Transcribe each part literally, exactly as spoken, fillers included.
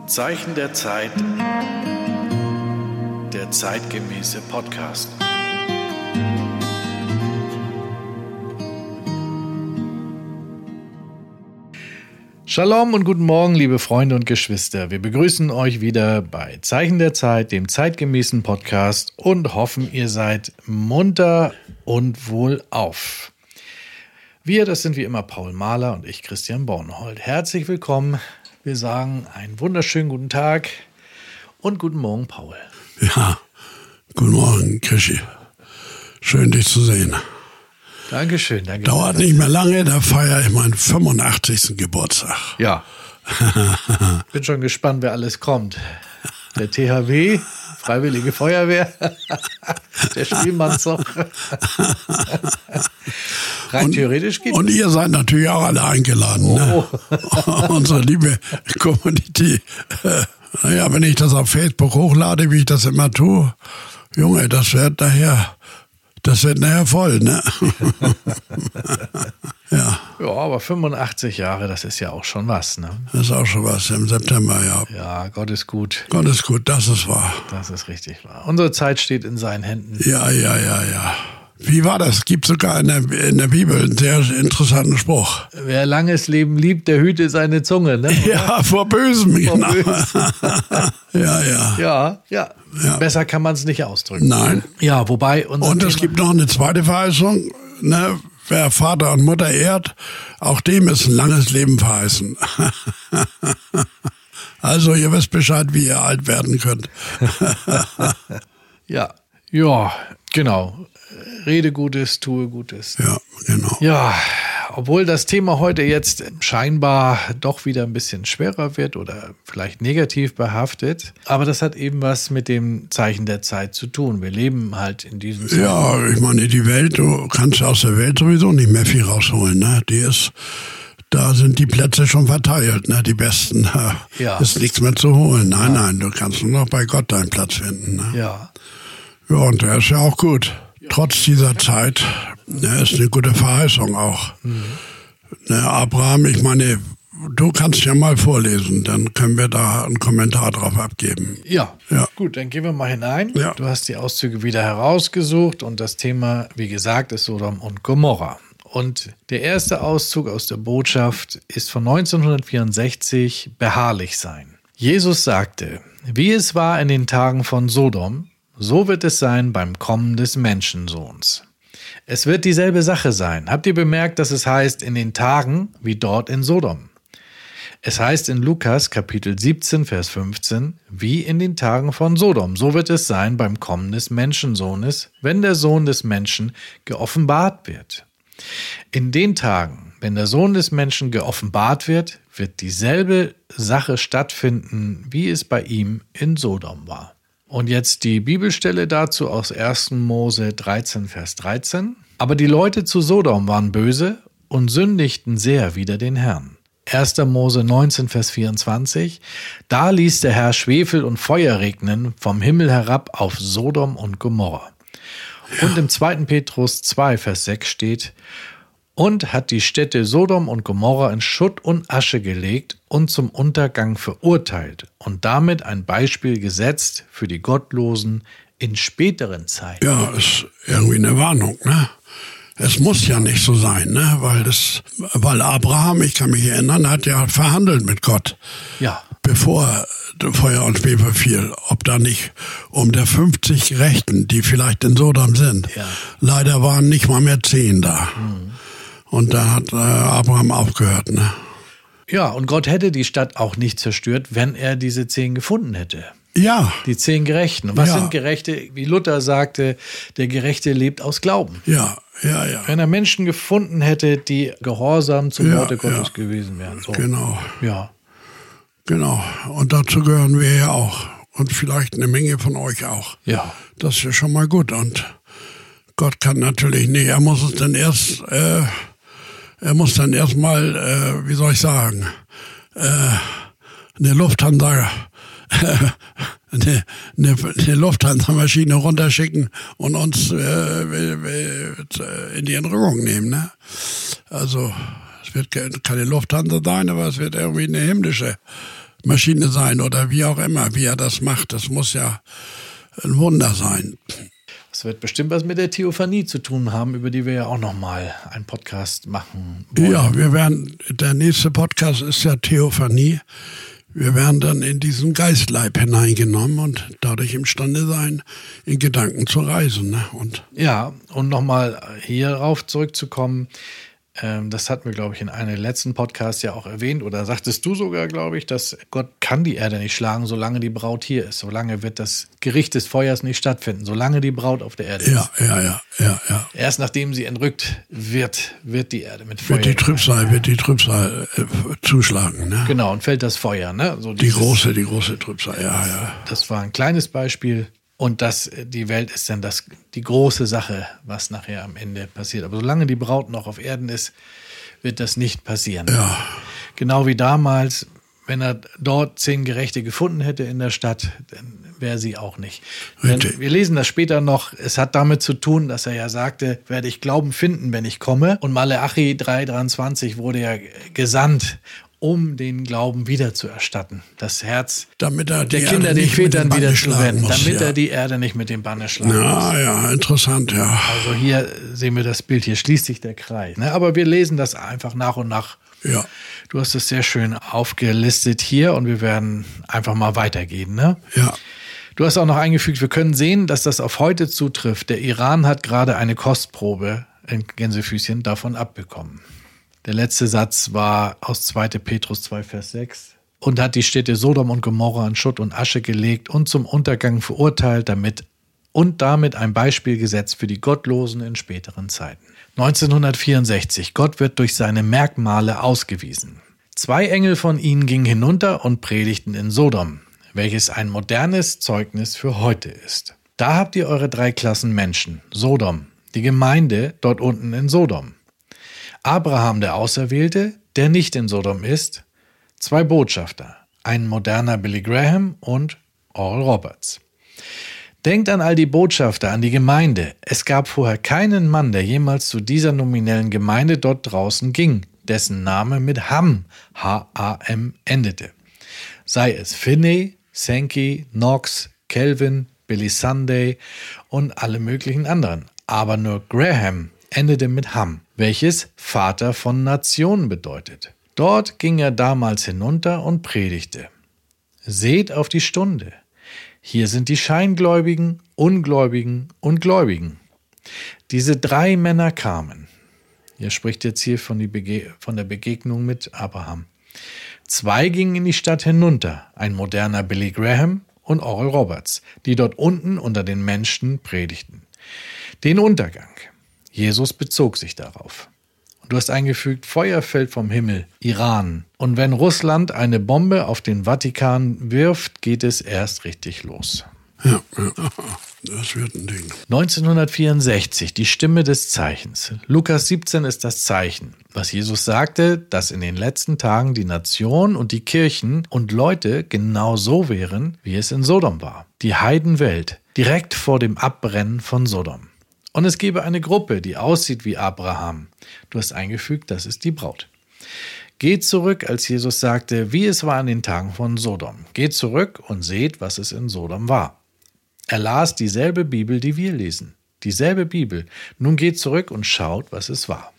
Zeichen der Zeit, der zeitgemäße Podcast. Shalom und guten Morgen, liebe Freunde und Geschwister. Wir begrüßen euch wieder bei Zeichen der Zeit, dem zeitgemäßen Podcast, und hoffen, ihr seid munter und wohlauf. Wir, das sind wie immer Paul Mahler und ich, Christian Bornhold. Herzlich willkommen. Wir sagen einen wunderschönen guten Tag und guten Morgen, Paul. Ja, guten Morgen, Krischi. Schön, dich zu sehen. Dankeschön, danke. Dauert nicht mehr lange, da feiere ich meinen fünfundachtzigsten Geburtstag. Ja. Bin schon gespannt, wer alles kommt. Der T H W, Freiwillige Feuerwehr, der Spielmannszug. Rein und, theoretisch geht Und es. ihr seid natürlich auch alle eingeladen. Oh. Ne? Unsere liebe Community. Naja, wenn ich das auf Facebook hochlade, wie ich das immer tue, Junge, das wird nachher... Das wird nachher voll, ne? Ja. Ja, aber fünfundachtzig Jahre, das ist ja auch schon was, ne? Das ist auch schon was im September, ja. Ja, Gott ist gut. Gott ist gut, das ist wahr. Das ist richtig wahr. Unsere Zeit steht in seinen Händen. Ja, ja, ja, ja. Wie war das? Es gibt sogar in der, in der Bibel einen sehr interessanten Spruch. Wer langes Leben liebt, der hüte seine Zunge, ne? Ja, vor Bösem, Vor genau. Bösem. Ja, ja. Ja, ja. Ja. Besser kann man es nicht ausdrücken. Nein. Ja, wobei unser Und es Thema- gibt noch eine zweite Verheißung, ne? Wer Vater und Mutter ehrt, auch dem ist ein langes Leben verheißen. Also ihr wisst Bescheid, wie ihr alt werden könnt. Ja, ja, genau. Rede Gutes, tue Gutes. Ja, genau. Ja, obwohl das Thema heute jetzt scheinbar doch wieder ein bisschen schwerer wird oder vielleicht negativ behaftet, aber das hat eben was mit dem Zeichen der Zeit zu tun. Wir leben halt in diesem Zeichen. Ja, ich meine, die Welt, du kannst aus der Welt sowieso nicht mehr viel rausholen, ne? Die ist, da sind die Plätze schon verteilt, ne? Die besten, da Ja. ist nichts mehr zu holen. Nein, nein, du kannst nur noch bei Gott deinen Platz finden, ne? Ja, Ja, und der ist ja auch gut. Trotz dieser Zeit, ne, ist eine gute Verheißung auch. Mhm. Ne, Abraham, ich meine, du kannst ja mal vorlesen, dann können wir da einen Kommentar drauf abgeben. ja. Ja. Gut, dann gehen wir mal hinein. Ja. Du hast die Auszüge wieder herausgesucht und das Thema, wie gesagt, ist Sodom und Gomorra. Und der erste Auszug aus der Botschaft ist von neunzehnhundertvierundsechzig, Beharrlich sein. Jesus sagte, wie es war in den Tagen von Sodom, so wird es sein beim Kommen des Menschensohns. Es wird dieselbe Sache sein. Habt ihr bemerkt, dass es heißt in den Tagen wie dort in Sodom? Es heißt in Lukas Kapitel siebzehn, Vers fünfzehn, wie in den Tagen von Sodom. So wird es sein beim Kommen des Menschensohnes, wenn der Sohn des Menschen geoffenbart wird. In den Tagen, wenn der Sohn des Menschen geoffenbart wird, wird dieselbe Sache stattfinden, wie es bei ihm in Sodom war. Und jetzt die Bibelstelle dazu aus ersten Mose dreizehn, Vers dreizehn. Aber die Leute zu Sodom waren böse und sündigten sehr wider den Herrn. erster Mose neunzehn, Vers vierundzwanzig. Da ließ der Herr Schwefel und Feuer regnen vom Himmel herab auf Sodom und Gomorra. Und im zweiten Petrus zwei, Vers sechs steht, und hat die Städte Sodom und Gomorra in Schutt und Asche gelegt und zum Untergang verurteilt und damit ein Beispiel gesetzt für die Gottlosen in späteren Zeiten. Ja, ist irgendwie eine Warnung, ne? Es muss ja nicht so sein, ne? Weil das, weil Abraham, ich kann mich erinnern, hat ja verhandelt mit Gott. Ja. Bevor Feuer und Schwefel fiel, ob da nicht um der fünfzig Rechten, die vielleicht in Sodom sind, Ja. leider waren nicht mal mehr zehn da. Mhm. Und da hat äh, Abraham aufgehört, ne? Ja, und Gott hätte die Stadt auch nicht zerstört, wenn er diese zehn gefunden hätte. Ja, Die zehn Gerechten. Und was Ja. sind Gerechte? Wie Luther sagte, der Gerechte lebt aus Glauben. ja, ja, ja. Wenn er Menschen gefunden hätte, die gehorsam zum Ja, Worte Gottes ja. gewesen wären. So. Genau, Ja. genau. Und dazu gehören wir ja auch. Und vielleicht eine Menge von euch auch. Ja. Das ist ja schon mal gut. Und Gott kann natürlich nicht. Er muss es dann erst, äh, er muss dann erstmal, äh, wie soll ich sagen, äh, eine Lufthansa, eine, eine, eine Lufthansa-Maschine runterschicken und uns äh, in die Entrückung nehmen. Ne? Also es wird keine Lufthansa sein, aber es wird irgendwie eine himmlische Maschine sein oder wie auch immer, wie er das macht. Das muss ja ein Wunder sein. Das wird bestimmt was mit der Theophanie zu tun haben, über die wir ja auch nochmal einen Podcast machen wollen. Ja, wir werden, der nächste Podcast ist ja Theophanie. Wir werden dann in diesen Geistleib hineingenommen und dadurch imstande sein, in Gedanken zu reisen. Ne? Und ja, und nochmal hierauf zurückzukommen, ähm, das hatten wir, glaube ich, in einem letzten Podcast ja auch erwähnt, oder sagtest du sogar, glaube ich, dass Gott kann die Erde nicht schlagen, solange die Braut hier ist. Solange wird das Gericht des Feuers nicht stattfinden, solange die Braut auf der Erde ist. Ja, ja, ja, ja, ja. Erst nachdem sie entrückt wird, wird die Erde mit Feuer. Wird die Trübsal, wird die Trübsal äh, zuschlagen, ne? Genau, und fällt das Feuer, ne? So die dieses, große, die große Trübsal, ja, ja. Das war ein kleines Beispiel. Und das, die Welt ist dann das, die große Sache, was nachher am Ende passiert. Aber solange die Braut noch auf Erden ist, wird das nicht passieren. Ja. Genau wie damals, wenn er dort zehn Gerechte gefunden hätte in der Stadt, dann wäre sie auch nicht. Denn wir lesen das später noch. Es hat damit zu tun, dass er ja sagte, werde ich Glauben finden, wenn ich komme. Und Maleachi drei dreiundzwanzig wurde ja gesandt, um den Glauben wiederzuerstatten. Das Herz damit er der Kinder den Vätern wieder zu wenden, muss, damit ja. er die Erde nicht mit dem Banne schlagen muss. Ja, ja, interessant, ja. Also hier sehen wir das Bild, hier schließt sich der Kreis. Ne? Aber wir lesen das einfach nach und nach. Ja. Du hast es sehr schön aufgelistet hier und wir werden einfach mal weitergehen. Ne? Ja. Du hast auch noch eingefügt, wir können sehen, dass das auf heute zutrifft. Der Iran hat gerade eine Kostprobe in Gänsefüßchen davon abbekommen. Der letzte Satz war aus zweiter Petrus zwei, Vers sechs. Und hat die Städte Sodom und Gomorra in Schutt und Asche gelegt und zum Untergang verurteilt, damit und damit ein Beispiel gesetzt für die Gottlosen in späteren Zeiten. neunzehnhundertvierundsechzig. Gott wird durch seine Merkmale ausgewiesen. Zwei Engel von ihnen gingen hinunter und predigten in Sodom, welches ein modernes Zeugnis für heute ist. Da habt ihr eure drei Klassen Menschen. Sodom, die Gemeinde dort unten in Sodom. Abraham, der Auserwählte, der nicht in Sodom ist. Zwei Botschafter, ein moderner Billy Graham und Oral Roberts. Denkt an all die Botschafter, an die Gemeinde. Es gab vorher keinen Mann, der jemals zu dieser nominellen Gemeinde dort draußen ging, dessen Name mit Ham, H A M, endete. Sei es Finney, Sankey, Knox, Calvin, Billy Sunday und alle möglichen anderen. Aber nur Graham endete mit Ham, welches Vater von Nationen bedeutet. Dort ging er damals hinunter und predigte. Seht auf die Stunde. Hier sind die Scheingläubigen, Ungläubigen und Gläubigen. Diese drei Männer kamen. Er spricht jetzt hier von, die Bege- von der Begegnung mit Abraham. Zwei gingen in die Stadt hinunter, ein moderner Billy Graham und Oral Roberts, die dort unten unter den Menschen predigten. Den Untergang. Jesus bezog sich darauf. Du hast eingefügt, Feuer fällt vom Himmel, Iran. Und wenn Russland eine Bombe auf den Vatikan wirft, geht es erst richtig los. Ja, ja, das wird ein Ding. neunzehnhundertvierundsechzig, die Stimme des Zeichens. Lukas siebzehn ist das Zeichen, was Jesus sagte, dass in den letzten Tagen die Nation und die Kirchen und Leute genau so wären, wie es in Sodom war. Die Heidenwelt, direkt vor dem Abbrennen von Sodom. Und es gäbe eine Gruppe, die aussieht wie Abraham. Du hast eingefügt, das ist die Braut. Geht zurück, als Jesus sagte, wie es war an den Tagen von Sodom. Geht zurück und seht, was es in Sodom war. Er las dieselbe Bibel, die wir lesen. Dieselbe Bibel. Nun geht zurück und schaut, was es war.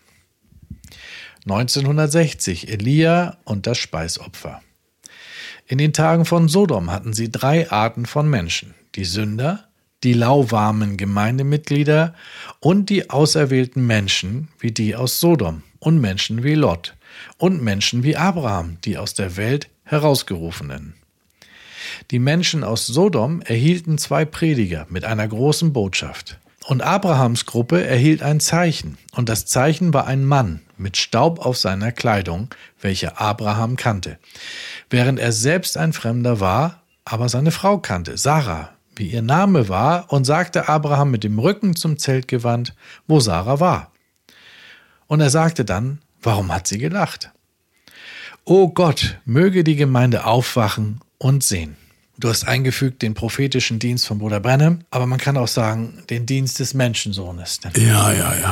neunzehnhundertsechzig, Elia und das Speisopfer. In den Tagen von Sodom hatten sie drei Arten von Menschen. Die Sünder, die lauwarmen Gemeindemitglieder und die auserwählten Menschen wie die aus Sodom und Menschen wie Lot und Menschen wie Abraham, die aus der Welt herausgerufenen. Die Menschen aus Sodom erhielten zwei Prediger mit einer großen Botschaft. Und Abrahams Gruppe erhielt ein Zeichen, und das Zeichen war ein Mann mit Staub auf seiner Kleidung, welcher Abraham kannte, während er selbst ein Fremder war, aber seine Frau kannte, Sarah, wie ihr Name war, und sagte Abraham mit dem Rücken zum Zelt gewandt, wo Sarah war. Und er sagte dann, warum hat sie gelacht? O Gott, möge die Gemeinde aufwachen und sehen. Du hast eingefügt den prophetischen Dienst von Bruder Branham, aber man kann auch sagen, den Dienst des Menschensohnes. Ja, ja, ja.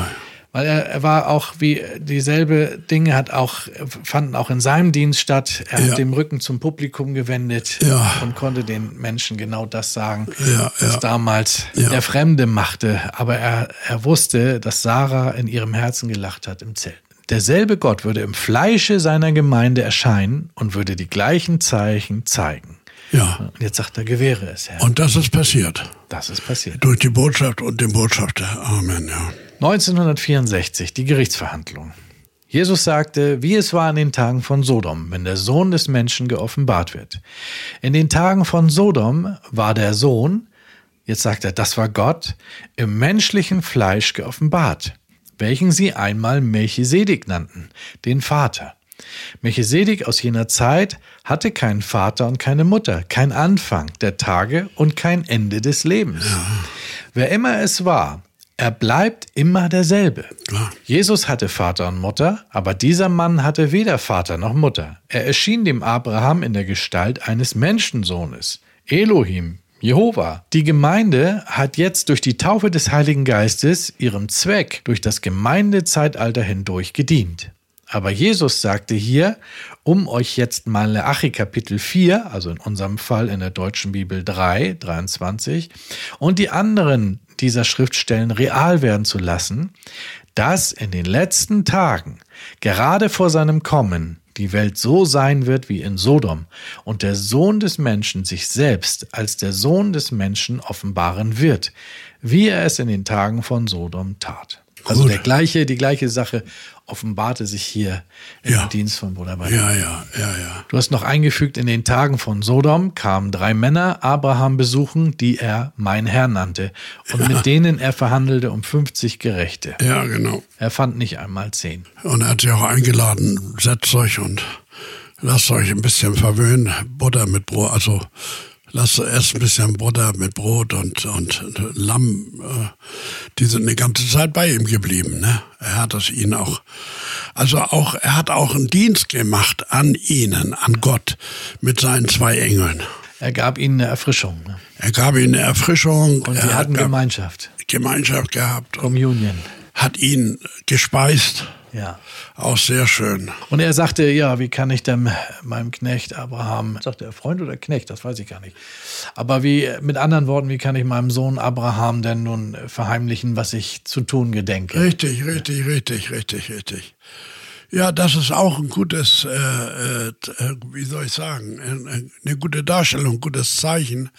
Weil er, er war auch wie dieselbe Dinge hat auch, fanden auch in seinem Dienst statt. Er Ja. hat den Rücken zum Publikum gewendet Ja. und konnte den Menschen genau das sagen, Ja, was ja. damals Ja. der Fremde machte. Aber er, er wusste, dass Sarah in ihrem Herzen gelacht hat im Zelt. Derselbe Gott würde im Fleische seiner Gemeinde erscheinen und würde die gleichen Zeichen zeigen. Ja. Und jetzt sagt er, gewähre es, Herr. Und das ist passiert. Das ist passiert. Durch die Botschaft und den Botschafter. Amen, ja. neunzehnhundertvierundsechzig, die Gerichtsverhandlung. Jesus sagte, wie es war in den Tagen von Sodom, wenn der Sohn des Menschen geoffenbart wird. In den Tagen von Sodom war der Sohn, jetzt sagt er, das war Gott, im menschlichen Fleisch geoffenbart, welchen sie einmal Melchisedek nannten, den Vater. Melchisedek aus jener Zeit hatte keinen Vater und keine Mutter, kein Anfang der Tage und kein Ende des Lebens. Ja. Wer immer es war, er bleibt immer derselbe. Klar. Jesus hatte Vater und Mutter, aber dieser Mann hatte weder Vater noch Mutter. Er erschien dem Abraham in der Gestalt eines Menschensohnes, Elohim, Jehova. Die Gemeinde hat jetzt durch die Taufe des Heiligen Geistes ihrem Zweck durch das Gemeindezeitalter hindurch gedient. Aber Jesus sagte hier, um euch jetzt Maleachi Kapitel vier, also in unserem Fall in der deutschen Bibel drei, dreiundzwanzig, und die anderen dieser Schriftstellen real werden zu lassen, dass in den letzten Tagen, gerade vor seinem Kommen, die Welt so sein wird wie in Sodom und der Sohn des Menschen sich selbst als der Sohn des Menschen offenbaren wird, wie er es in den Tagen von Sodom tat. Also Gut. der gleiche, die gleiche Sache offenbarte sich hier im Ja. Dienst von Bruder Branham. Ja, ja, ja, ja. Du hast noch eingefügt, in den Tagen von Sodom kamen drei Männer Abraham besuchen, die er mein Herr nannte und mit denen er verhandelte um fünfzig Gerechte. Ja, genau. Er fand nicht einmal zehn. Und er hat sie auch eingeladen, setzt euch und lasst euch ein bisschen verwöhnen. Butter mit Brot, also lasst erst ein bisschen Butter mit Brot und, und Lamm. Äh, die sind eine ganze Zeit bei ihm geblieben. Ne? Er hat es ihnen auch, also auch, er hat auch einen Dienst gemacht an ihnen, an Gott, mit seinen zwei Engeln. Er gab ihnen eine Erfrischung. Ne? Er gab ihnen eine Erfrischung. Und sie er hatten hat Gemeinschaft. Gemeinschaft gehabt. Communion. Hat ihn gespeist. Ja. Auch sehr schön. Und er sagte, ja, wie kann ich denn meinem Knecht Abraham, sagte er Freund oder Knecht, das weiß ich gar nicht. Aber wie, mit anderen Worten, wie kann ich meinem Sohn Abraham denn nun verheimlichen, was ich zu tun gedenke? Richtig, richtig, richtig, richtig, richtig. Ja, das ist auch ein gutes, äh, äh, wie soll ich sagen, eine gute Darstellung, ein gutes Zeichen.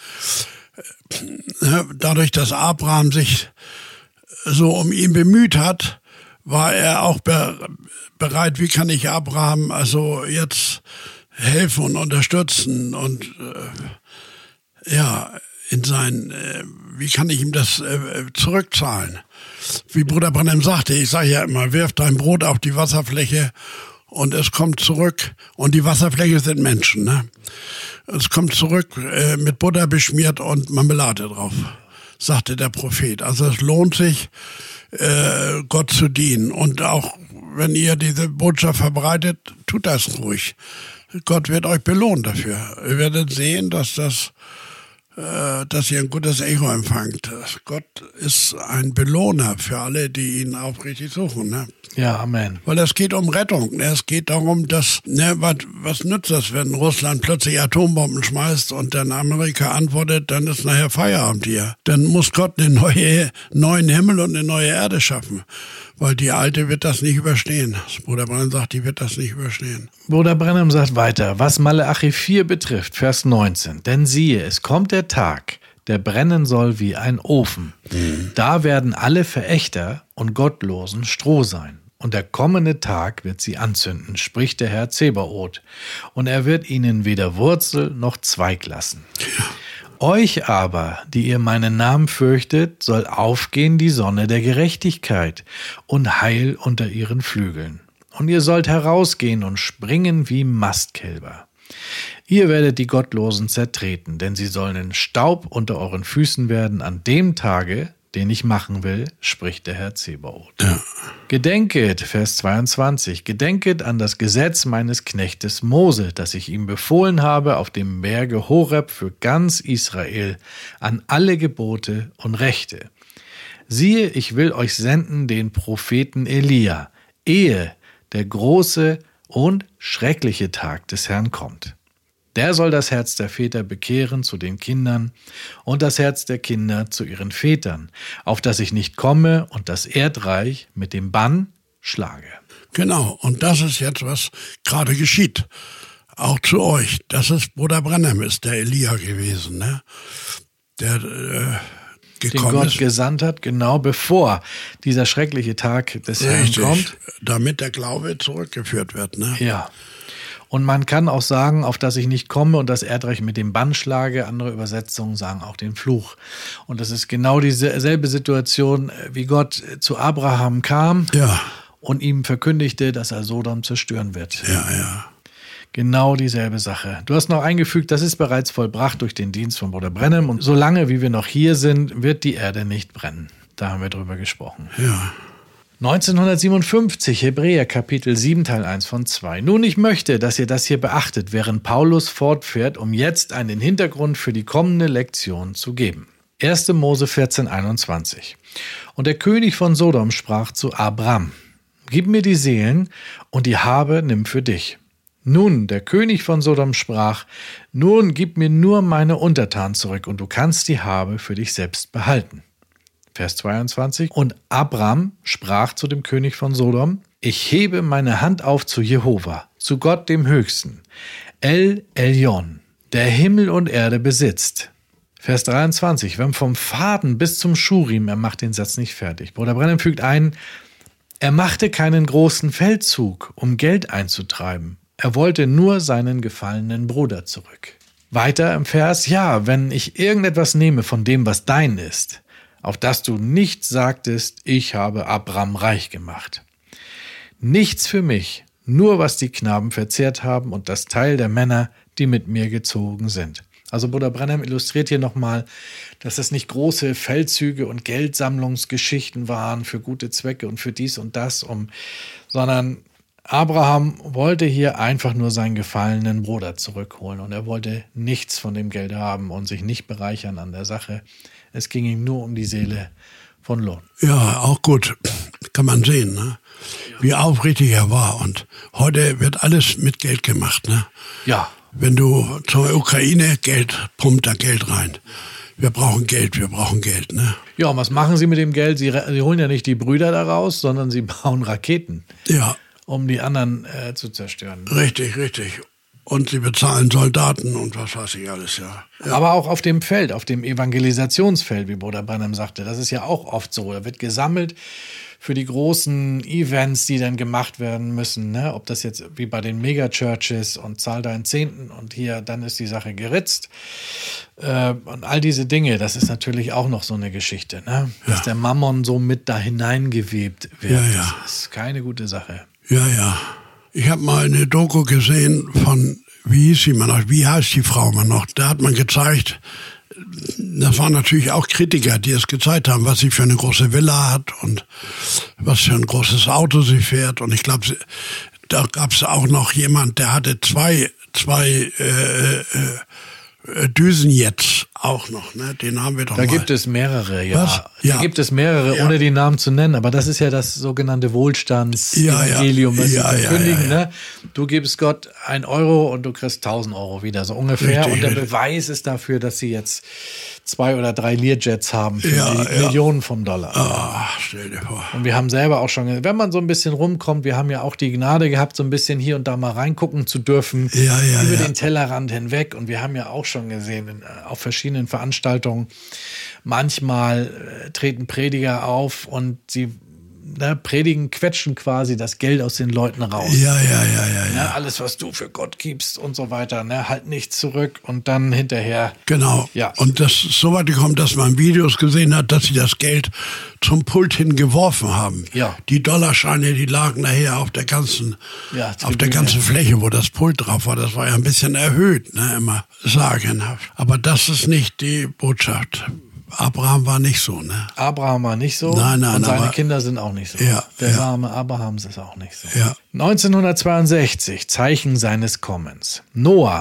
Dadurch, dass Abraham sich so um ihn bemüht hat, war er auch be- bereit, wie kann ich Abraham also jetzt helfen und unterstützen und äh, ja, in sein, äh, wie kann ich ihm das äh, zurückzahlen? Wie Bruder Branham sagte, ich sage ja immer, wirf dein Brot auf die Wasserfläche und es kommt zurück. Und die Wasserfläche sind Menschen, ne? Es kommt zurück äh, mit Butter beschmiert und Marmelade drauf, sagte der Prophet. Also es lohnt sich, äh, Gott zu dienen. Und auch wenn ihr diese Botschaft verbreitet, tut das ruhig. Gott wird euch belohnen dafür. Ihr werdet sehen, dass das äh, dass ihr ein gutes Echo empfangt. Gott ist ein Belohner für alle, die ihn aufrichtig suchen. Ne? Ja, Amen. Weil es geht um Rettung. Es geht darum, dass, ne, was, was nützt das, wenn Russland plötzlich Atombomben schmeißt und dann Amerika antwortet, dann ist nachher Feierabend hier. Dann muss Gott einen neue, neuen Himmel und eine neue Erde schaffen. Weil die alte wird das nicht überstehen. Das Bruder Branham sagt, die wird das nicht überstehen. Bruder Branham sagt weiter, was Maleachi vier betrifft, Vers neunzehn. Denn siehe, es kommt der Tag, der brennen soll wie ein Ofen. Mhm. Da werden alle Verächter und Gottlosen Stroh sein. Und der kommende Tag wird sie anzünden, spricht der Herr Zebaoth. Und er wird ihnen weder Wurzel noch Zweig lassen. Ja. Euch aber, die ihr meinen Namen fürchtet, soll aufgehen die Sonne der Gerechtigkeit und Heil unter ihren Flügeln. Und ihr sollt herausgehen und springen wie Mastkälber. Ihr werdet die Gottlosen zertreten, denn sie sollen in Staub unter euren Füßen werden an dem Tage, den ich machen will, spricht der Herr Zebaoth. Ja. Gedenket, Vers zweiundzwanzig, gedenket an das Gesetz meines Knechtes Mose, das ich ihm befohlen habe auf dem Berge Horeb für ganz Israel, an alle Gebote und Rechte. Siehe, ich will euch senden den Propheten Elia, ehe der große und schreckliche Tag des Herrn kommt. Der soll das Herz der Väter bekehren zu den Kindern und das Herz der Kinder zu ihren Vätern, auf dass ich nicht komme und das Erdreich mit dem Bann schlage. Genau, und das ist jetzt, was gerade geschieht. Auch zu euch. Das ist Bruder Branham, ist der Elia gewesen, ne? Der äh, gekommen den Gott ist. gesandt hat, genau bevor dieser schreckliche Tag des Richtig, Herrn kommt. Damit der Glaube zurückgeführt wird, ne? Ja. Und man kann auch sagen, auf dass ich nicht komme und das Erdreich mit dem Bann schlage. Andere Übersetzungen sagen auch den Fluch. Und das ist genau dieselbe Situation, wie Gott zu Abraham kam Ja. und ihm verkündigte, dass er Sodom zerstören wird. Ja, ja. Genau dieselbe Sache. Du hast noch eingefügt, das ist bereits vollbracht durch den Dienst von Bruder Branham. Und solange wie wir noch hier sind, wird die Erde nicht brennen. Da haben wir drüber gesprochen. Ja. neunzehnhundertsiebenundfünfzig, Hebräer Kapitel sieben, Teil eins von zwei. Nun, ich möchte, dass ihr das hier beachtet, während Paulus fortfährt, um jetzt einen Hintergrund für die kommende Lektion zu geben. erster Mose vierzehn, einundzwanzig. Und der König von Sodom sprach zu Abram: Gib mir die Seelen und die Habe nimm für dich. Nun, der König von Sodom sprach: Nun gib mir nur meine Untertanen zurück und du kannst die Habe für dich selbst behalten. Vers zweiundzwanzig. Und Abram sprach zu dem König von Sodom: Ich hebe meine Hand auf zu Jehova, zu Gott dem Höchsten, El Elyon, der Himmel und Erde besitzt. Vers dreiundzwanzig. Wenn vom Faden bis zum Schurim, er macht den Satz nicht fertig. Bruder Branham fügt ein: Er machte keinen großen Feldzug, um Geld einzutreiben. Er wollte nur seinen gefallenen Bruder zurück. Weiter im Vers: Ja, wenn ich irgendetwas nehme von dem, was dein ist, auf das du nicht sagtest, ich habe Abram reich gemacht. Nichts für mich, nur was die Knaben verzehrt haben und das Teil der Männer, die mit mir gezogen sind. Also Bruder Branham illustriert hier nochmal, dass das nicht große Feldzüge und Geldsammlungsgeschichten waren für gute Zwecke und für dies und das, um, sondern Abraham wollte hier einfach nur seinen gefallenen Bruder zurückholen und er wollte nichts von dem Geld haben und sich nicht bereichern an der Sache. Es ging ihm nur um die Seele von Lot. Ja, auch gut. Kann man sehen, ne? Wie aufrichtig er war. Und heute wird alles mit Geld gemacht, ne? Ja. Wenn du zur Ukraine, Geld, pumpt da Geld rein. Wir brauchen Geld, wir brauchen Geld, ne? Ja, und was machen sie mit dem Geld? Sie, sie holen ja nicht die Brüder da raus, sondern sie bauen Raketen. Ja. Um die anderen äh, zu zerstören. Richtig, richtig. Und sie bezahlen Soldaten und was weiß ich alles, ja. ja. Aber auch auf dem Feld, auf dem Evangelisationsfeld, wie Bruder Branham sagte, das ist ja auch oft so. Da wird gesammelt für die großen Events, die dann gemacht werden müssen. Ne? Ob das jetzt wie bei den Megachurches und zahl deinen Zehnten und hier, dann ist die Sache geritzt. Äh, und all diese Dinge, das ist natürlich auch noch so eine Geschichte, ne? Dass ja. der Mammon so mit da hineingewebt wird. Ja, ja. Das ist keine gute Sache. Ja, ja. Ich habe mal eine Doku gesehen von, wie hieß sie mal noch, wie heißt die Frau mal noch? Da hat man gezeigt, das waren natürlich auch Kritiker, die es gezeigt haben, was sie für eine große Villa hat und was für ein großes Auto sie fährt. Und ich glaube, da gab es auch noch jemand, der hatte zwei, zwei äh, äh, Düsenjets auch noch, ne? Den haben wir doch Da mal. gibt es mehrere, ja. Was? Da Ja. gibt es mehrere, Ja. ohne die Namen zu nennen. Aber das ist ja das sogenannte Wohlstandsevangelium, Ja, ja. was Ja, sie ja, verkündigen. ja, ja. Ne? Du gibst Gott ein Euro und du kriegst tausend Euro wieder, so ungefähr. Richtig, und der richtig. Beweis ist dafür, dass sie jetzt zwei oder drei Learjets haben für Ja, die ja. Millionen von Dollar. Ah, stell dir vor. Und wir haben selber auch schon, wenn man so ein bisschen rumkommt, wir haben ja auch die Gnade gehabt, so ein bisschen hier und da mal reingucken zu dürfen, Ja, ja, über ja. den Tellerrand hinweg. Und wir haben ja auch schon gesehen, in, auf verschiedenen Veranstaltungen, manchmal äh, treten Prediger auf und sie ne, predigen, quetschen quasi das Geld aus den Leuten raus. Ja, ja, ja, ja, Ne, ja. alles, was du für Gott gibst und so weiter, ne, halt nichts zurück und dann hinterher. Genau. Ja. Und das ist so weit gekommen, dass man Videos gesehen hat, dass sie das Geld zum Pult hin geworfen haben. Ja. Die Dollarscheine, die lagen nachher auf der ganzen, Ja, auf der Tribüne. ganzen Fläche, wo das Pult drauf war. Das war ja ein bisschen erhöht, ne, immer sagenhaft. Aber das ist nicht die Botschaft. Abraham war nicht so, ne? Abraham war nicht so Nein, nein, und seine aber- Kinder sind auch nicht so. Ja, Der ja. Same Abrahams ist auch nicht so. Ja. neunzehnhundertzweiundsechzig, Zeichen seines Kommens. Noah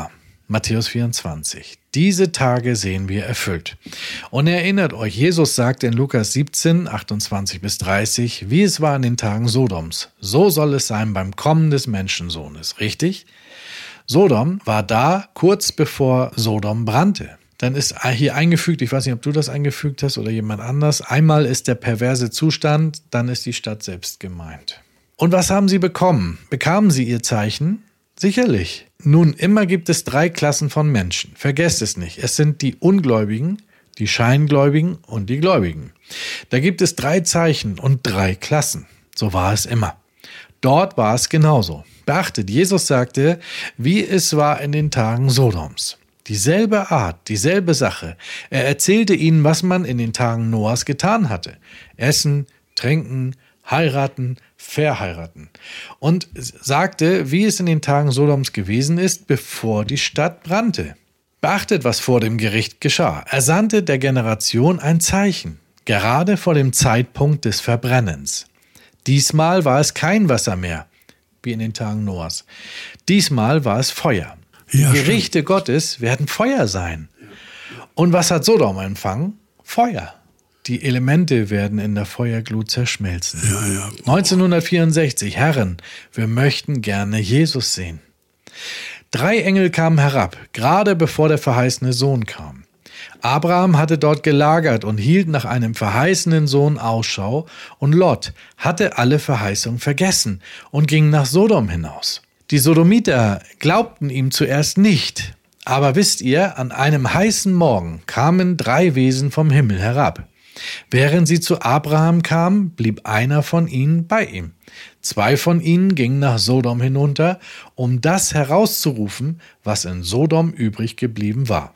Matthäus vierundzwanzig. Diese Tage sehen wir erfüllt. Und erinnert euch, Jesus sagte in Lukas siebzehn, achtundzwanzig bis dreißig, wie es war in den Tagen Sodoms. So soll es sein beim Kommen des Menschensohnes. Richtig? Sodom war da kurz bevor Sodom brannte. Dann ist hier eingefügt, ich weiß nicht, ob du das eingefügt hast oder jemand anders, einmal ist der perverse Zustand, dann ist die Stadt selbst gemeint. Und was haben sie bekommen? Bekamen sie ihr Zeichen? Sicherlich. Nun, immer gibt es drei Klassen von Menschen. Vergesst es nicht. Es sind die Ungläubigen, die Scheingläubigen und die Gläubigen. Da gibt es drei Zeichen und drei Klassen. So war es immer. Dort war es genauso. Beachtet, Jesus sagte, wie es war in den Tagen Sodoms. Dieselbe Art, dieselbe Sache. Er erzählte ihnen, was man in den Tagen Noahs getan hatte. Essen, trinken, heiraten, verheiraten. Und sagte, wie es in den Tagen Sodoms gewesen ist, bevor die Stadt brannte. Beachtet, was vor dem Gericht geschah. Er sandte der Generation ein Zeichen, gerade vor dem Zeitpunkt des Verbrennens. Diesmal war es kein Wasser mehr, wie in den Tagen Noahs. Diesmal war es Feuer. Die ja, Gerichte stimmt. Gottes werden Feuer sein. Und was hat Sodom empfangen? Feuer. Die Elemente werden in der Feuerglut zerschmelzen. Ja, ja. neunzehnhundertvierundsechzig, Herren, wir möchten gerne Jesus sehen. Drei Engel kamen herab, gerade bevor der verheißene Sohn kam. Abraham hatte dort gelagert und hielt nach einem verheißenen Sohn Ausschau, und Lot hatte alle Verheißung vergessen und ging nach Sodom hinaus. Die Sodomiter glaubten ihm zuerst nicht, aber wisst ihr, an einem heißen Morgen kamen drei Wesen vom Himmel herab. Während sie zu Abraham kamen, blieb einer von ihnen bei ihm. Zwei von ihnen gingen nach Sodom hinunter, um das herauszurufen, was in Sodom übrig geblieben war.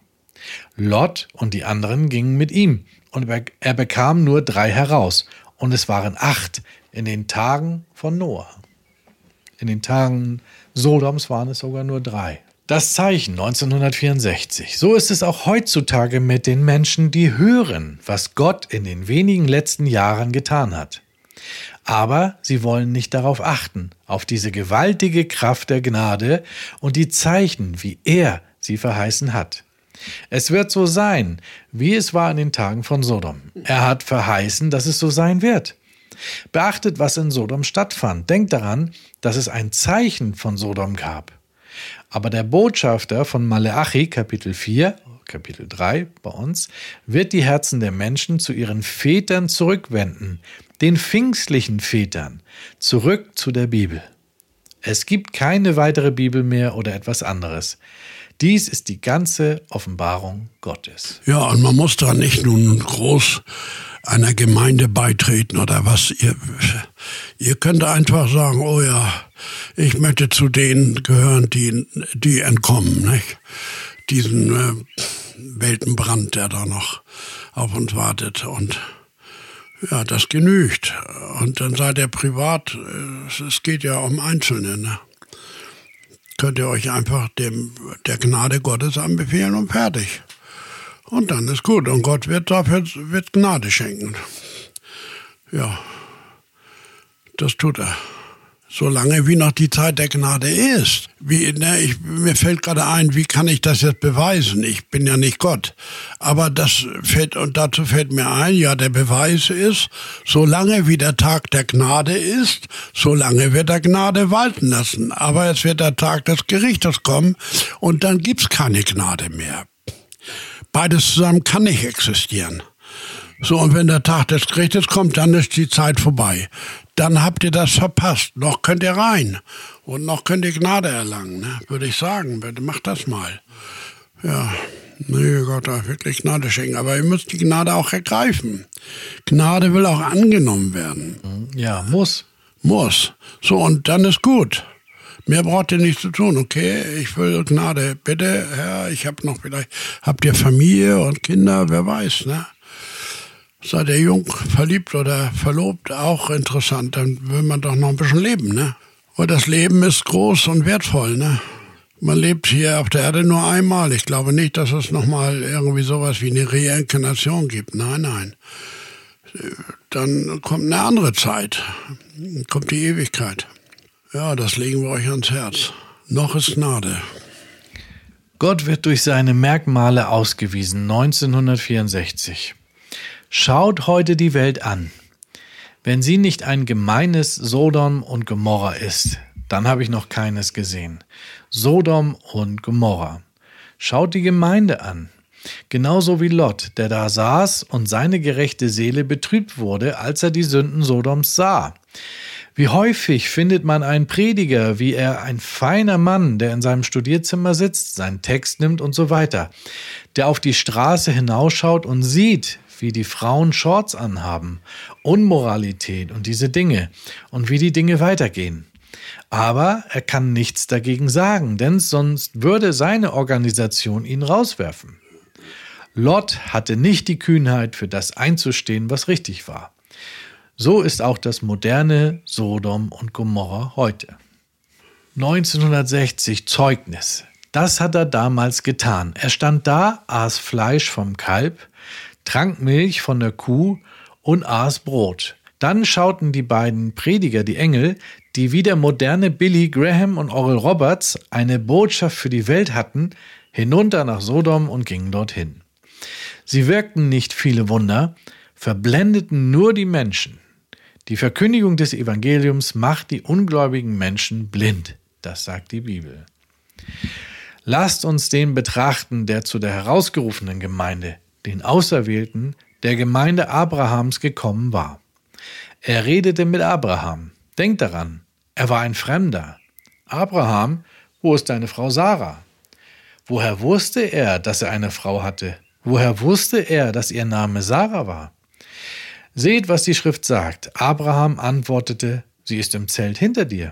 Lot und die anderen gingen mit ihm, und er bekam nur drei heraus, und es waren acht in den Tagen von Noah. In den Tagen Sodoms waren es sogar nur drei. Das Zeichen neunzehnhundertvierundsechzig. So ist es auch heutzutage mit den Menschen, die hören, was Gott in den wenigen letzten Jahren getan hat. Aber sie wollen nicht darauf achten, auf diese gewaltige Kraft der Gnade und die Zeichen, wie er sie verheißen hat. Es wird so sein, wie es war in den Tagen von Sodom. Er hat verheißen, dass es so sein wird. Beachtet, was in Sodom stattfand. Denkt daran, dass es ein Zeichen von Sodom gab. Aber der Botschafter von Maleachi, Kapitel vier, Kapitel drei bei uns, wird die Herzen der Menschen zu ihren Vätern zurückwenden, den pfingstlichen Vätern, zurück zu der Bibel. Es gibt keine weitere Bibel mehr oder etwas anderes. Dies ist die ganze Offenbarung Gottes. Ja, und man muss da nicht nun groß einer Gemeinde beitreten oder was. Ihr, ihr könnt einfach sagen, oh ja, ich möchte zu denen gehören, die, die entkommen, nicht? Diesen äh, Weltenbrand, der da noch auf uns wartet. Und ja, das genügt. Und dann seid ihr privat, es geht ja um Einzelne, ne? Könnt ihr euch einfach dem, der Gnade Gottes anbefehlen und fertig. Und dann ist gut. Und Gott wird dafür wird Gnade schenken. Ja, das tut er. Solange wie noch die Zeit der Gnade ist. Wie, ne, ich, mir fällt gerade ein, wie kann ich das jetzt beweisen? Ich bin ja nicht Gott. Aber das fällt, und dazu fällt mir ein, ja, der Beweis ist, solange wie der Tag der Gnade ist, solange wird er Gnade walten lassen. Aber es wird der Tag des Gerichtes kommen und dann gibt's keine Gnade mehr. Beides zusammen kann nicht existieren. So, und wenn der Tag des Gerichtes kommt, dann ist die Zeit vorbei. Dann habt ihr das verpasst. Noch könnt ihr rein. Und noch könnt ihr Gnade erlangen, ne? Würde ich sagen. Macht das mal. Ja, nee, Gott darf wirklich Gnade schenken. Aber ihr müsst die Gnade auch ergreifen. Gnade will auch angenommen werden. Ja, muss. Muss. So, und dann ist gut. Mehr braucht ihr nicht zu tun. Okay, ich will Gnade. Bitte, Herr, ich habe noch vielleicht, habt ihr Familie und Kinder? Wer weiß, ne? Seid ihr jung, verliebt oder verlobt, auch interessant. Dann will man doch noch ein bisschen leben, ne? Und das Leben ist groß und wertvoll, ne? Man lebt hier auf der Erde nur einmal. Ich glaube nicht, dass es nochmal irgendwie sowas wie eine Reinkarnation gibt. Nein, nein. Dann kommt eine andere Zeit. Dann kommt die Ewigkeit. Ja, das legen wir euch ans Herz. Noch ist Gnade. Gott wird durch seine Merkmale ausgewiesen, neunzehnhundertvierundsechzig. Schaut heute die Welt an. Wenn sie nicht ein gemeines Sodom und Gomorra ist, dann habe ich noch keines gesehen. Sodom und Gomorra. Schaut die Gemeinde an. Genauso wie Lot, der da saß und seine gerechte Seele betrübt wurde, als er die Sünden Sodoms sah. Wie häufig findet man einen Prediger, wie er ein feiner Mann, der in seinem Studierzimmer sitzt, seinen Text nimmt und so weiter, der auf die Straße hinausschaut und sieht, wie die Frauen Shorts anhaben, Unmoralität und diese Dinge und wie die Dinge weitergehen. Aber er kann nichts dagegen sagen, denn sonst würde seine Organisation ihn rauswerfen. Lot hatte nicht die Kühnheit, für das einzustehen, was richtig war. So ist auch das moderne Sodom und Gomorra heute. neunzehnhundertsechzig Zeugnis. Das hat er damals getan. Er stand da, aß Fleisch vom Kalb, trank Milch von der Kuh und aß Brot. Dann schauten die beiden Prediger, die Engel, die wie der moderne Billy Graham und Oral Roberts eine Botschaft für die Welt hatten, hinunter nach Sodom und gingen dorthin. Sie wirkten nicht viele Wunder, verblendeten nur die Menschen. Die Verkündigung des Evangeliums macht die ungläubigen Menschen blind, das sagt die Bibel. Lasst uns den betrachten, der zu der herausgerufenen Gemeinde, den Auserwählten, der Gemeinde Abrahams gekommen war. Er redete mit Abraham. Denkt daran, er war ein Fremder. Abraham, wo ist deine Frau Sarah? Woher wusste er, dass er eine Frau hatte? Woher wusste er, dass ihr Name Sarah war? Seht, was die Schrift sagt. Abraham antwortete, sie ist im Zelt hinter dir.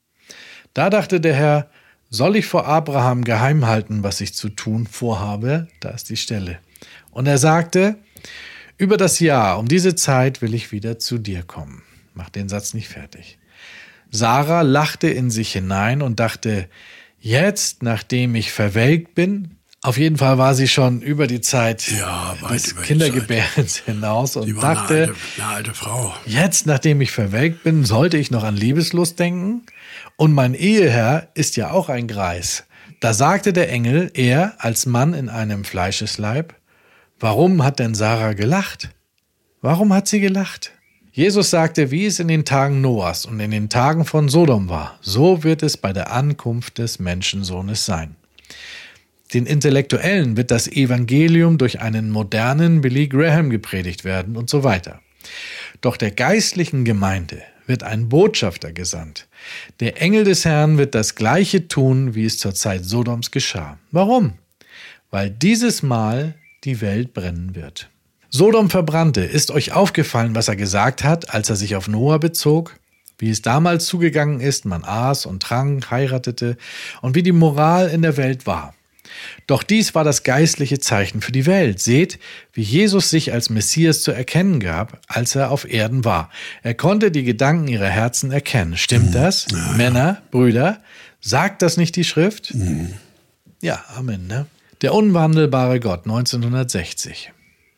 Da dachte der Herr, soll ich vor Abraham geheim halten, was ich zu tun vorhabe? Da ist die Stelle. Und er sagte, über das Jahr, um diese Zeit will ich wieder zu dir kommen. Mach den Satz nicht fertig. Sarah lachte in sich hinein und dachte, jetzt, nachdem ich verwelkt bin, auf jeden Fall war sie schon über die Zeit ja, des Kindergebärens hinaus und dachte, eine alte, eine alte Frau. Jetzt, nachdem ich verwelkt bin, sollte ich noch an Liebeslust denken? Und mein Eheherr ist ja auch ein Greis. Da sagte der Engel, er als Mann in einem Fleischesleib, warum hat denn Sarah gelacht? Warum hat sie gelacht? Jesus sagte, wie es in den Tagen Noahs und in den Tagen von Sodom war, so wird es bei der Ankunft des Menschensohnes sein. Den Intellektuellen wird das Evangelium durch einen modernen Billy Graham gepredigt werden und so weiter. Doch der geistlichen Gemeinde wird ein Botschafter gesandt. Der Engel des Herrn wird das Gleiche tun, wie es zur Zeit Sodoms geschah. Warum? Weil dieses Mal die Welt brennen wird. Sodom verbrannte. Ist euch aufgefallen, was er gesagt hat, als er sich auf Noah bezog? Wie es damals zugegangen ist, man aß und trank, heiratete und wie die Moral in der Welt war. Doch dies war das geistliche Zeichen für die Welt. Seht, wie Jesus sich als Messias zu erkennen gab, als er auf Erden war. Er konnte die Gedanken ihrer Herzen erkennen. Stimmt das? Ja. Männer, Brüder, sagt das nicht die Schrift? Mhm. Ja, Amen. Ne? Der unwandelbare Gott, neunzehnhundertsechzig.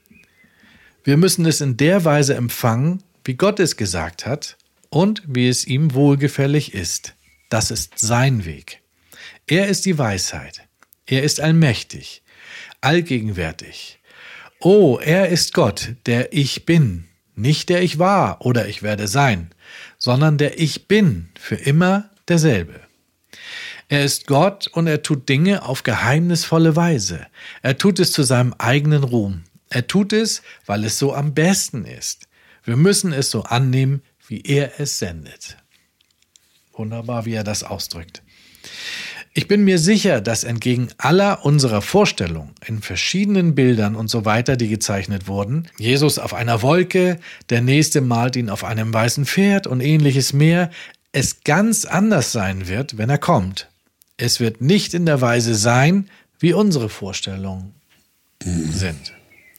Wir müssen es in der Weise empfangen, wie Gott es gesagt hat und wie es ihm wohlgefällig ist. Das ist sein Weg. Er ist die Weisheit. Er ist allmächtig, allgegenwärtig. Oh, er ist Gott, der ich bin, nicht der ich war oder ich werde sein, sondern der ich bin, für immer derselbe. Er ist Gott und er tut Dinge auf geheimnisvolle Weise. Er tut es zu seinem eigenen Ruhm. Er tut es, weil es so am besten ist. Wir müssen es so annehmen, wie er es sendet. Wunderbar, wie er das ausdrückt. Ich bin mir sicher, dass entgegen aller unserer Vorstellungen in verschiedenen Bildern und so weiter, die gezeichnet wurden, Jesus auf einer Wolke, der nächste malt ihn auf einem weißen Pferd und ähnliches mehr, es ganz anders sein wird, wenn er kommt. Es wird nicht in der Weise sein, wie unsere Vorstellungen mhm. sind.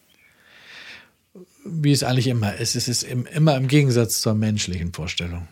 Wie es eigentlich immer ist, es ist immer im Gegensatz zur menschlichen Vorstellung.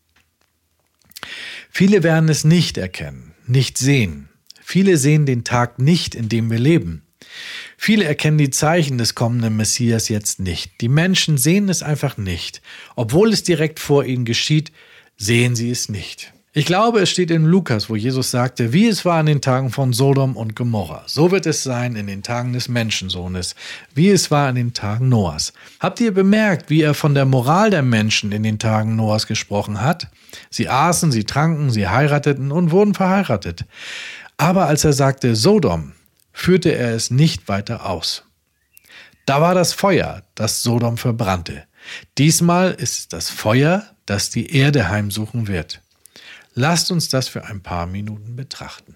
Viele werden es nicht erkennen, nicht sehen. Viele sehen den Tag nicht, in dem wir leben. Viele erkennen die Zeichen des kommenden Messias jetzt nicht. Die Menschen sehen es einfach nicht. Obwohl es direkt vor ihnen geschieht, sehen sie es nicht. Ich glaube, es steht in Lukas, wo Jesus sagte, wie es war in den Tagen von Sodom und Gomorra, so wird es sein in den Tagen des Menschensohnes, wie es war in den Tagen Noahs. Habt ihr bemerkt, wie er von der Moral der Menschen in den Tagen Noahs gesprochen hat? Sie aßen, sie tranken, sie heirateten und wurden verheiratet. Aber als er sagte Sodom, führte er es nicht weiter aus. Da war das Feuer, das Sodom verbrannte. Diesmal ist es das Feuer, das die Erde heimsuchen wird. Lasst uns das für ein paar Minuten betrachten.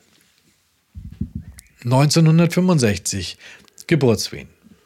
neunzehnhundertfünfundsechzig, Geburtswehen.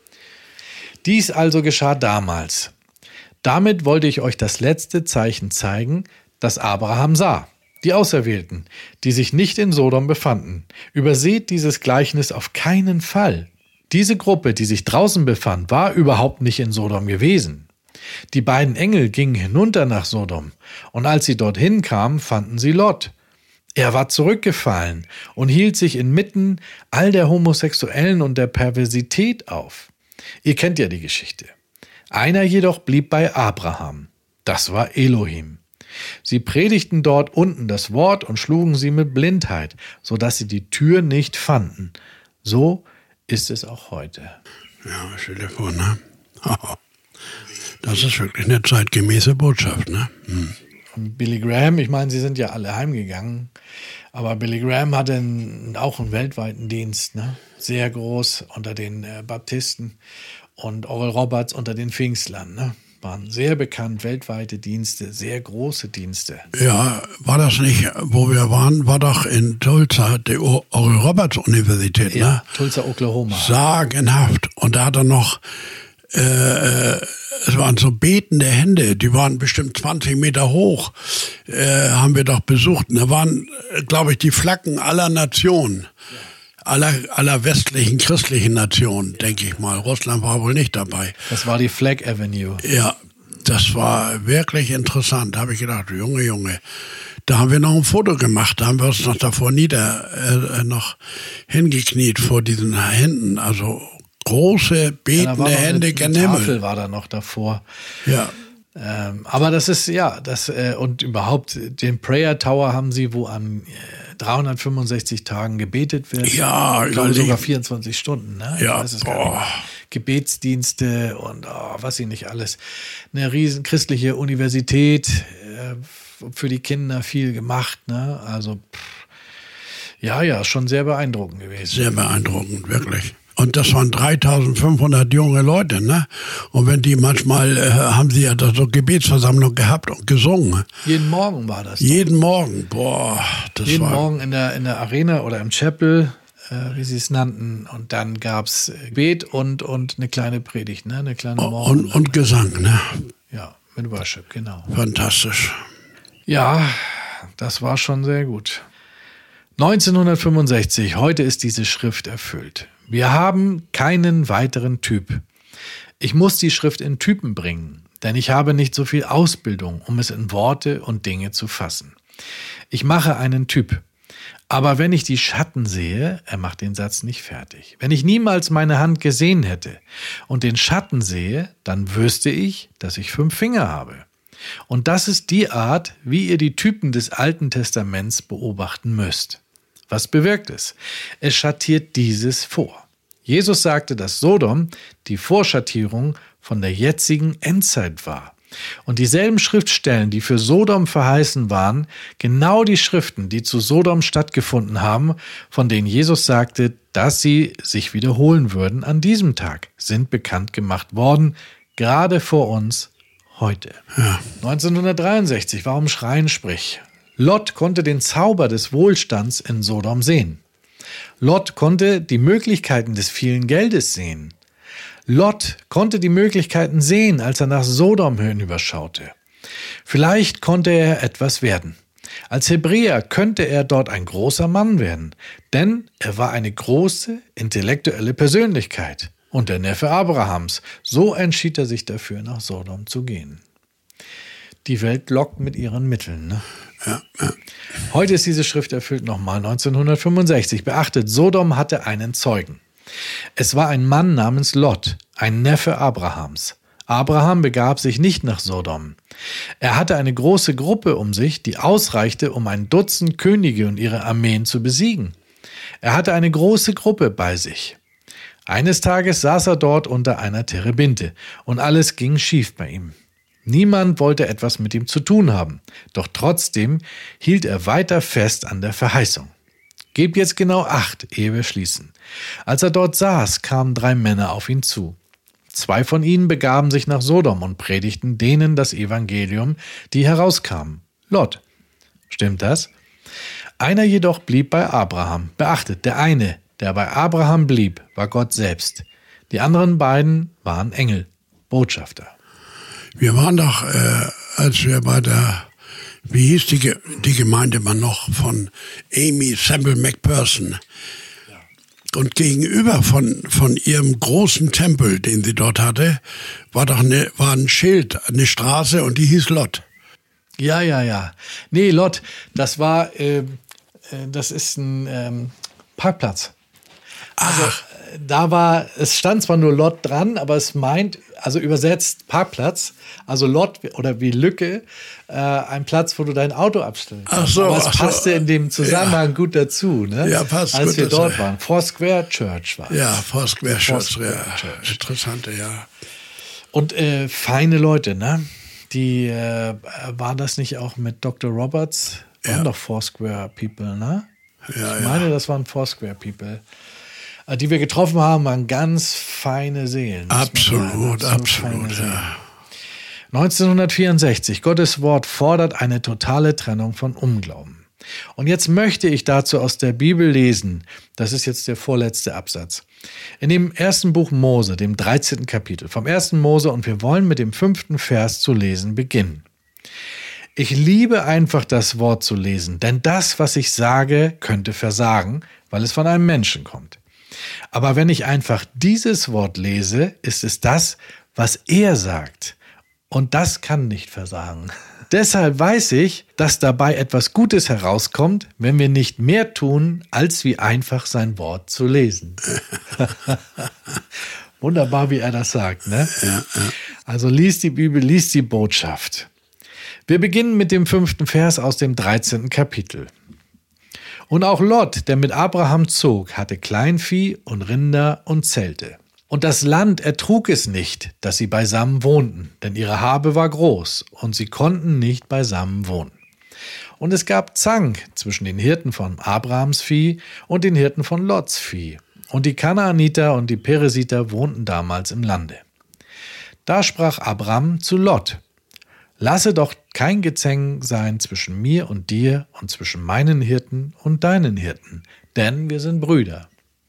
Dies also geschah damals. Damit wollte ich euch das letzte Zeichen zeigen, das Abraham sah. Die Auserwählten, die sich nicht in Sodom befanden. Überseht dieses Gleichnis auf keinen Fall. Diese Gruppe, die sich draußen befand, war überhaupt nicht in Sodom gewesen. Die beiden Engel gingen hinunter nach Sodom, und als sie dorthin kamen, fanden sie Lot. Er war zurückgefallen und hielt sich inmitten all der Homosexuellen und der Perversität auf. Ihr kennt ja die Geschichte. Einer jedoch blieb bei Abraham. Das war Elohim. Sie predigten dort unten das Wort und schlugen sie mit Blindheit, sodass sie die Tür nicht fanden. So ist es auch heute. Ja, stell dir vor, ne? Das ist wirklich eine zeitgemäße Botschaft, ne? Hm. Billy Graham, ich meine, sie sind ja alle heimgegangen, aber Billy Graham hatte einen, auch einen weltweiten Dienst, ne? Sehr groß unter den äh, Baptisten, und Oral Roberts unter den Pfingstlern, ne? Waren sehr bekannt, weltweite Dienste, sehr große Dienste. Ja, war das nicht, wo wir waren, war doch in Tulsa die Oral Roberts Universität, ja, ne? Tulsa, Oklahoma. Sagenhaft. Und da hat er noch Äh, es waren so betende Hände, die waren bestimmt zwanzig Meter hoch, äh, haben wir doch besucht. Und da waren, glaube ich, die Flaggen aller Nationen, aller, aller westlichen christlichen Nationen, denke ich mal. Russland war wohl nicht dabei. Das war die Flag Avenue. Ja, das war wirklich interessant. Da habe ich gedacht, Junge, Junge. Da haben wir noch ein Foto gemacht, da haben wir uns noch davor nieder, äh, noch hingekniet vor diesen Händen, also große, betende ja, Hände gen Himmel. Tafel war da noch davor. Ja. Ähm, aber das ist, ja, das, äh, und überhaupt, den Prayer Tower haben sie, wo an äh, dreihundertfünfundsechzig Tagen gebetet wird. Ja, ich glaube sogar vierundzwanzig Stunden, ne? Ja, weiß es gar nicht. Gebetsdienste und oh, was sie nicht alles. Eine riesen christliche Universität, äh, für die Kinder viel gemacht, ne? Also, pff, ja, ja, schon sehr beeindruckend gewesen. Sehr beeindruckend, wirklich. Und das waren dreitausendfünfhundert junge Leute, ne? Und wenn die manchmal, äh, haben sie ja da so Gebetsversammlung gehabt und gesungen. Jeden Morgen war das. Jeden doch. Morgen, boah. Das Jeden war Morgen in der, in der Arena oder im Chapel, äh, wie sie es nannten. Und dann gab es Gebet und, und eine kleine Predigt, ne? Eine kleine Morgen. Und, und Gesang, ne? Ja, mit Worship, genau. Fantastisch. Ja, das war schon sehr gut. neunzehnhundertfünfundsechzig, heute ist diese Schrift erfüllt. Wir haben keinen weiteren Typ. Ich muss die Schrift in Typen bringen, denn ich habe nicht so viel Ausbildung, um es in Worte und Dinge zu fassen. Ich mache einen Typ. Aber wenn ich die Schatten sehe, er macht den Satz nicht fertig. Wenn ich niemals meine Hand gesehen hätte und den Schatten sehe, dann wüsste ich, dass ich fünf Finger habe. Und das ist die Art, wie ihr die Typen des Alten Testaments beobachten müsst. Was bewirkt es? Es schattiert dieses vor. Jesus sagte, dass Sodom die Vorschattierung von der jetzigen Endzeit war. Und dieselben Schriftstellen, die für Sodom verheißen waren, genau die Schriften, die zu Sodom stattgefunden haben, von denen Jesus sagte, dass sie sich wiederholen würden an diesem Tag, sind bekannt gemacht worden, gerade vor uns heute. Ja. neunzehnhundertdreiundsechzig, warum schreien sprich? Lot konnte den Zauber des Wohlstands in Sodom sehen. Lot konnte die Möglichkeiten des vielen Geldes sehen. Lot konnte die Möglichkeiten sehen, als er nach Sodom hinüberschaute. Vielleicht konnte er etwas werden. Als Hebräer könnte er dort ein großer Mann werden, denn er war eine große, intellektuelle Persönlichkeit und der Neffe Abrahams. So entschied er sich dafür, nach Sodom zu gehen. Die Welt lockt mit ihren Mitteln, ne? Ja, ja. Heute ist diese Schrift erfüllt nochmal, neunzehnhundertfünfundsechzig. Beachtet, Sodom hatte einen Zeugen. Es war ein Mann namens Lot, ein Neffe Abrahams. Abraham begab sich nicht nach Sodom. Er hatte eine große Gruppe um sich, die ausreichte, um ein Dutzend Könige und ihre Armeen zu besiegen. Er hatte eine große Gruppe bei sich. Eines Tages saß er dort unter einer Terebinte und alles ging schief bei ihm. Niemand wollte etwas mit ihm zu tun haben, doch trotzdem hielt er weiter fest an der Verheißung. Gebt jetzt genau Acht, ehe wir schließen. Als er dort saß, kamen drei Männer auf ihn zu. Zwei von ihnen begaben sich nach Sodom und predigten denen das Evangelium, die herauskamen. Lot. Stimmt das? Einer jedoch blieb bei Abraham. Beachtet, der eine, der bei Abraham blieb, war Gott selbst. Die anderen beiden waren Engel, Botschafter. Wir waren doch, äh, als wir bei der, wie hieß die, die Gemeinde mal noch, von Amy Semple McPherson. Und gegenüber von, von ihrem großen Tempel, den sie dort hatte, war doch eine, war ein Schild, eine Straße und die hieß Lot. Ja, ja, ja. Nee, Lot, das war, äh, das ist ein ähm, Parkplatz. Also, Ach. Da war, es stand zwar nur Lot dran, aber es meint, also übersetzt Parkplatz, also Lot oder wie Lücke, äh, ein Platz, wo du dein Auto abstellen kannst. Ach so, aber es ach passte so. in dem Zusammenhang ja. gut dazu, ne? Ja, passt Als gut wir dazu. dort waren. Foursquare Church war es. Ja, Foursquare Church, Foursquare ja. Church. Interessante, ja. Und äh, feine Leute, ne? Die, äh, war das nicht auch mit Doktor Roberts? Waren Ja. doch Foursquare People, ne? Ja, ich meine, ja. das waren Foursquare People. Die wir getroffen haben, waren ganz feine Seelen. Absolut, absolut absolut, ja. neunzehnhundertvierundsechzig. Gottes Wort fordert eine totale Trennung von Unglauben. Und jetzt möchte ich dazu aus der Bibel lesen. Das ist jetzt der vorletzte Absatz. In dem ersten Buch Mose, dem dreizehnten Kapitel, vom ersten Mose, und wir wollen mit dem fünften Vers zu lesen beginnen. Ich liebe einfach das Wort zu lesen, denn das, was ich sage, könnte versagen, weil es von einem Menschen kommt. Aber wenn ich einfach dieses Wort lese, ist es das, was er sagt. Und das kann nicht versagen. Deshalb weiß ich, dass dabei etwas Gutes herauskommt, wenn wir nicht mehr tun, als wie einfach sein Wort zu lesen. Wunderbar, wie er das sagt, ne? Ja, ja. Also lies die Bibel, lies die Botschaft. Wir beginnen mit dem fünften Vers aus dem dreizehnten Kapitel. Und auch Lot, der mit Abraham zog, hatte Kleinvieh und Rinder und Zelte. Und das Land ertrug es nicht, dass sie beisammen wohnten, denn ihre Habe war groß, und sie konnten nicht beisammen wohnen. Und es gab Zank zwischen den Hirten von Abrahams Vieh und den Hirten von Lots Vieh. Und die Kanaaniter und die Peresiter wohnten damals im Lande. Da sprach Abram zu Lot: Lasse doch kein Gezänk sein zwischen mir und dir und zwischen meinen Hirten und deinen Hirten, denn wir sind Brüder.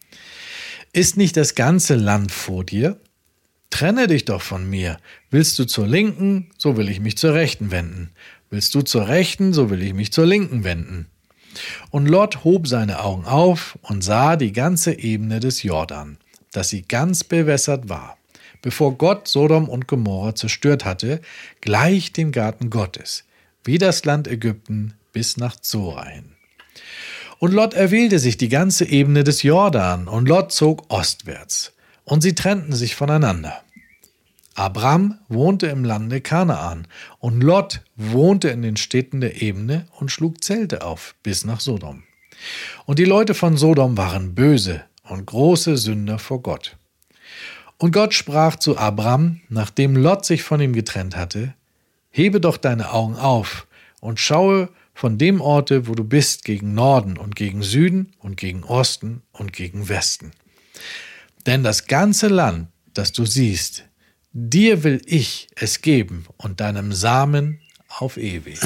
Ist nicht das ganze Land vor dir? Trenne dich doch von mir. Willst du zur Linken, so will ich mich zur Rechten wenden. Willst du zur Rechten, so will ich mich zur Linken wenden. Und Lot hob seine Augen auf und sah die ganze Ebene des Jordan, dass sie ganz bewässert war, bevor Gott Sodom und Gomorra zerstört hatte, gleich dem Garten Gottes, wie das Land Ägypten bis nach Zora hin. Und Lot erwählte sich die ganze Ebene des Jordan, und Lot zog ostwärts, und sie trennten sich voneinander. Abram wohnte im Lande Kanaan, und Lot wohnte in den Städten der Ebene und schlug Zelte auf bis nach Sodom. Und die Leute von Sodom waren böse und große Sünder vor Gott. Und Gott sprach zu Abram, nachdem Lot sich von ihm getrennt hatte: Hebe doch deine Augen auf und schaue von dem Orte, wo du bist, gegen Norden und gegen Süden und gegen Osten und gegen Westen. Denn das ganze Land, das du siehst, dir will ich es geben und deinem Samen auf ewig.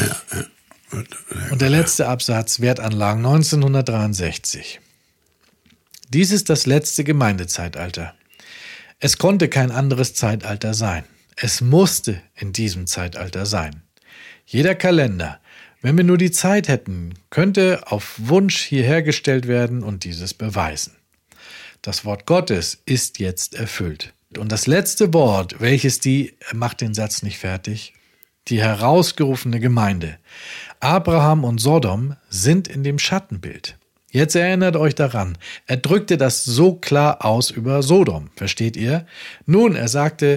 Und der letzte Absatz, Wertanlagen neunzehnhundertdreiundsechzig. Dies ist das letzte Gemeindezeitalter. Es konnte kein anderes Zeitalter sein. Es musste in diesem Zeitalter sein. Jeder Kalender, wenn wir nur die Zeit hätten, könnte auf Wunsch hierher gestellt werden und dieses beweisen. Das Wort Gottes ist jetzt erfüllt. Und das letzte Wort, welches die, macht den Satz nicht fertig, die herausgerufene Gemeinde, Abraham und Sodom, sind in dem Schattenbild. Jetzt erinnert euch daran, er drückte das so klar aus über Sodom, versteht ihr? Nun, er sagte,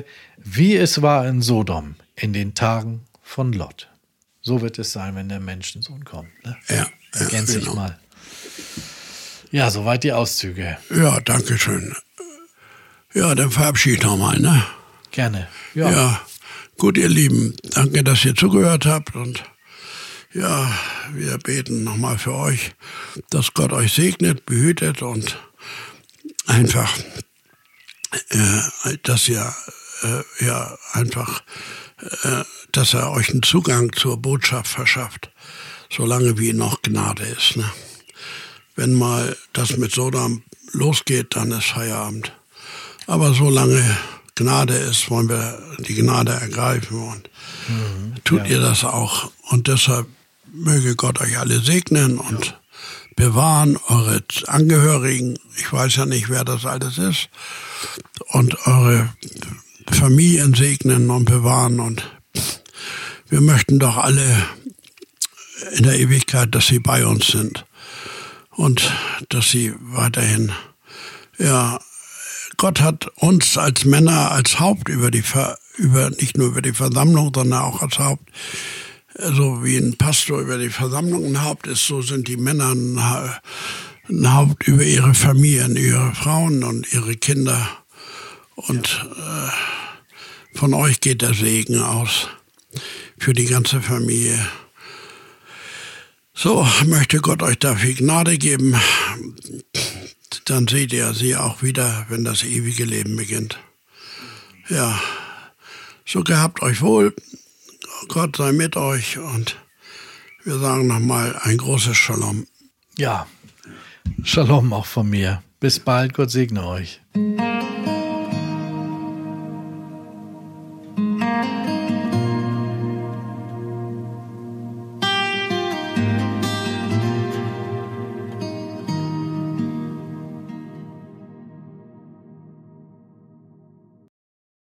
wie es war in Sodom in den Tagen von Lot. So wird es sein, wenn der Menschensohn kommt. Ne? Ja, Ergänze ja, ich genau. mal. Ja, soweit die Auszüge. Ja, danke schön. Ja, dann verabschiede ich nochmal, ne? Gerne. Ja. Ja, gut, ihr Lieben, danke, dass ihr zugehört habt und ja, wir beten nochmal für euch, dass Gott euch segnet, behütet und einfach, äh, dass ihr äh, ja einfach, äh, dass er euch einen Zugang zur Botschaft verschafft, solange wie noch Gnade ist. Ne? Wenn mal das mit Sodom losgeht, dann ist Feierabend. Aber solange Gnade ist, wollen wir die Gnade ergreifen und mhm, tut ja. ihr das auch. Und deshalb möge Gott euch alle segnen und ja. bewahren, eure Angehörigen, ich weiß ja nicht, wer das alles ist, und eure Familien segnen und bewahren. Und wir möchten doch alle in der Ewigkeit, dass sie bei uns sind und dass sie weiterhin, ja, Gott hat uns als Männer, als Haupt über die, Ver, über, nicht nur über die Versammlung, sondern auch als Haupt, so wie ein Pastor über die Versammlung ein Haupt ist, so sind die Männer ein, ein Haupt über ihre Familien, ihre Frauen und ihre Kinder. Und äh, von euch geht der Segen aus für die ganze Familie. So möchte Gott euch dafür Gnade geben. Dann seht ihr sie auch wieder, wenn das ewige Leben beginnt. Ja, so gehabt euch wohl. Gott sei mit euch und wir sagen nochmal ein großes Shalom. Ja, Shalom auch von mir. Bis bald, Gott segne euch.